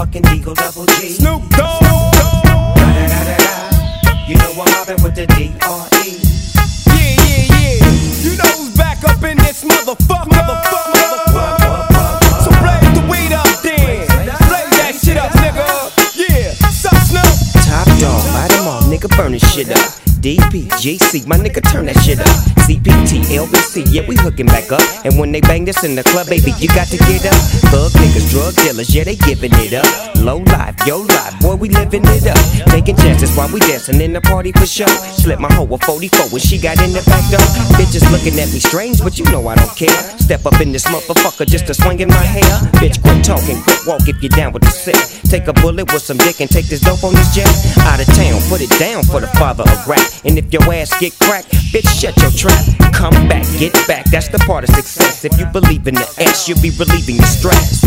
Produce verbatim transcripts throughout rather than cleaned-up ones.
motherfucking Eagle Double G. Snoop Dogg. You know I'm mobbing with the D R E. Yeah, yeah, yeah. You know who's back up in this motherfucker. Motherfucker, motherfucker. So blaze the weed up then. Blaze that shit up, nigga. Yeah, sup, Snoop? Top dog, light them all, nigga, burn this shit up. D P, G C, my nigga, turn that shit up. C P T, L B C, yeah, we hooking back up. And when they bang this in the club, baby, you got to get up. Thug niggas, drug dealers, yeah, they giving it up. Low life, yo life, boy, we living it up. Taking chances while we dancing in the party for show. Slip my hoe a forty-four when she got in the back door. Bitches looking at me strange, but you know I don't care. Step up in this motherfucker just to swing in my hair. Bitch, quit talking, quit walk if you're down with the sick. Take a bullet with some dick and take this dope on this jet. Out of town, put it down for the father of rap. And if your ass get cracked, bitch, shut your trap. Come back, get back, that's the part of success. If you believe in the S, you'll be relieving your stress.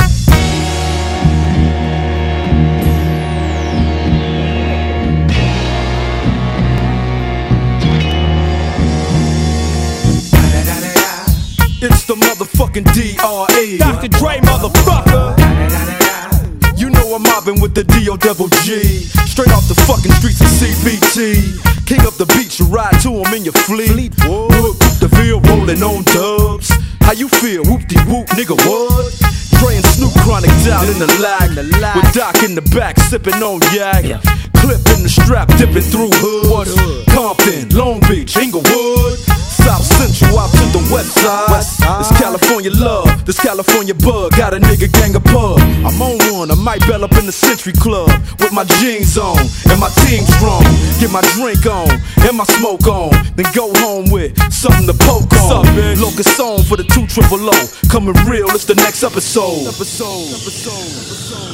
It's the motherfucking D R E. Doctor Dre, motherfucker. You know I'm mobbing with the D O double G. Straight off the fucking streets of C P T. King up the beach, you ride to him in your fleet. Whoop, the field rolling on dubs. How you feel? Whoop-de-whoop, nigga, what? Dre and Snoop Chronic down in the lag. With Doc in the back, sipping on yak. Clip in the strap, dipping through hood. Compton, Long Beach, Inglewood. South Central out to the west side. This California love, this California bug. Got a nigga gang of pub. I'm on one, I might bell up in the Century Club. With my jeans on, and my team strong. Get my drink on, and my smoke on. Then go home with something to poke on. Locust song for the two triple O. Coming real, it's the next episode. Episode, episode, episode.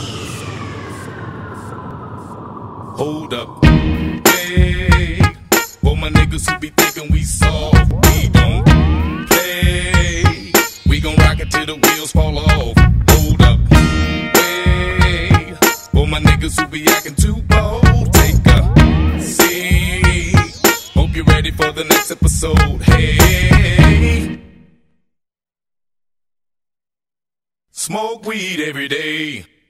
Hold up, hey. For my niggas who be thinking we soft, we don't play. We gon' rock it till the wheels fall off. Hold up, hey. For my niggas who be acting too bold, take a seat. Hope you're ready for the next episode. Hey, smoke weed every day.